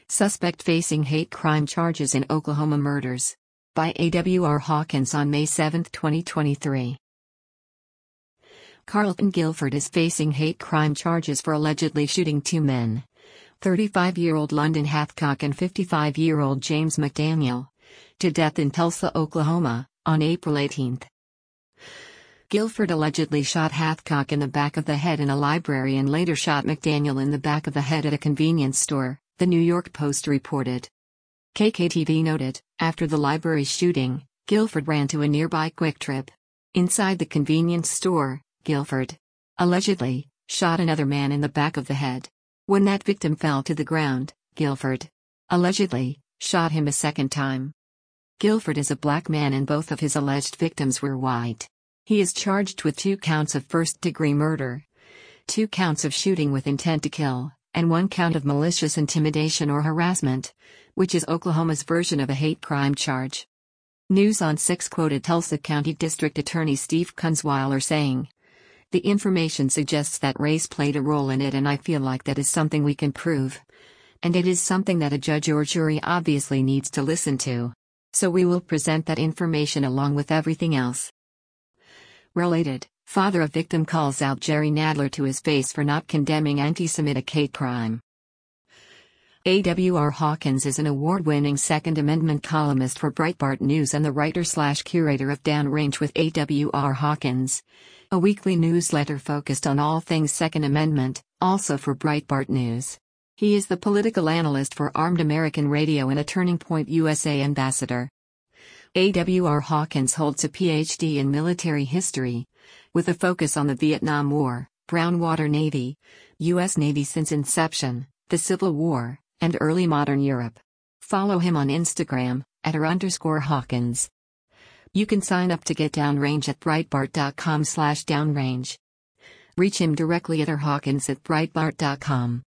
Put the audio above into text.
Suspect facing hate crime charges in Oklahoma murders. By A.W.R. Hawkins on May 7, 2023. Carlton Guilford is facing hate crime charges for allegedly shooting two men. 35-year-old London Hathcock and 55-year-old James McDaniel, to death in Tulsa, Oklahoma, on April 18. Guilford allegedly shot Hathcock in the back of the head in a library and later shot McDaniel in the back of the head at a convenience store, the New York Post reported. KKTV noted, after the library shooting, Guilford ran to a nearby Quick Trip. Inside the convenience store, Guilford allegedly shot another man in the back of the head. When that victim fell to the ground, Guilford allegedly shot him a second time. Guilford is a black man and both of his alleged victims were white. He is charged with 2 counts of first-degree murder, 2 counts of shooting with intent to kill, and 1 count of malicious intimidation or harassment, which is Oklahoma's version of a hate crime charge. News on 6 quoted Tulsa County District Attorney Steve Kunzweiler saying, "The information suggests that race played a role in it, and I feel like that is something we can prove. And it is something that a judge or jury obviously needs to listen to. So we will present that information along with everything else." Related, father of victim calls out Jerry Nadler to his face for not condemning anti-Semitic hate crime. A.W.R. Hawkins is an award-winning Second Amendment columnist for Breitbart News and the writer/curator of Downrange with A.W.R. Hawkins, a weekly newsletter focused on all things Second Amendment, also for Breitbart News. He is the political analyst for Armed American Radio and a Turning Point USA ambassador. A.W.R. Hawkins holds a Ph.D. in military history, with a focus on the Vietnam War, Brown Water Navy, U.S. Navy since inception, the Civil War, and early modern Europe. Follow him on Instagram, @r_Hawkins. You can sign up to get Downrange at Breitbart.com/downrange. Reach him directly at rhawkins@breitbart.com.